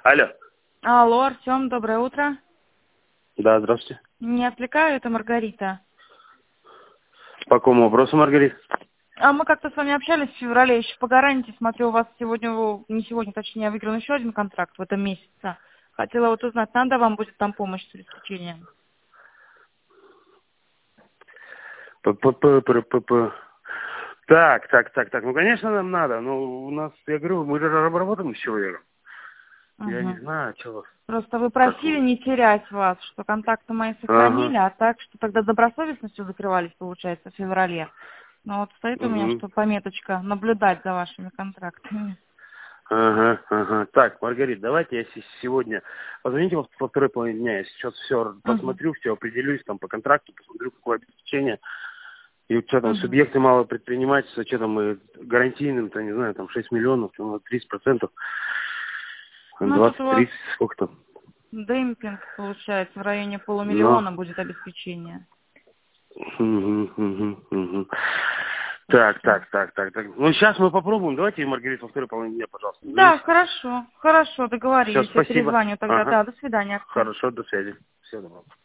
Алло. Алло, Артем, доброе утро. Да, здравствуйте. Не отвлекаю, это Маргарита. По какому вопросу, Маргарита? А мы как-то с вами общались в феврале, еще по гарантии. Смотрю, у вас сегодня, не сегодня, точнее, выигран еще один контракт в этом месяце. Хотела вот узнать, надо вам будет там помощь с обеспечением? Так. Ну, конечно, нам надо. Но у нас, я говорю, мы же работаем с человеком. Я не Угу. знаю, что вас. Просто вы Как просили вы. не терять вас, что контакты мои Ага. сохранили, а так, что тогда добросовестностью закрывались, получается, в феврале. Но вот стоит у меня, Угу. что пометочка наблюдать за вашими контрактами. Ага. Так, Маргарита, давайте я сегодня позвоните во второй половине дня. Я сейчас все Угу. посмотрю, все определюсь там по контракту, посмотрю, какое обеспечение. И что там, Угу. субъекты малого предпринимательства, что там мы гарантийным-то, не знаю, там 6 миллионов, 30%, Ну, тут у вас 20-30, сколько там. демпинг, получается, в районе Ну, полумиллиона будет обеспечение. Угу. Так Так. что... Ну, сейчас мы попробуем. Давайте, Маргарита, во второй половине дня, пожалуйста, Да, звоните. хорошо, Все, договорились. Я спасибо. перезвоню тогда. Ага. Да, до свидания, Артем. Хорошо, до связи. Всего доброго.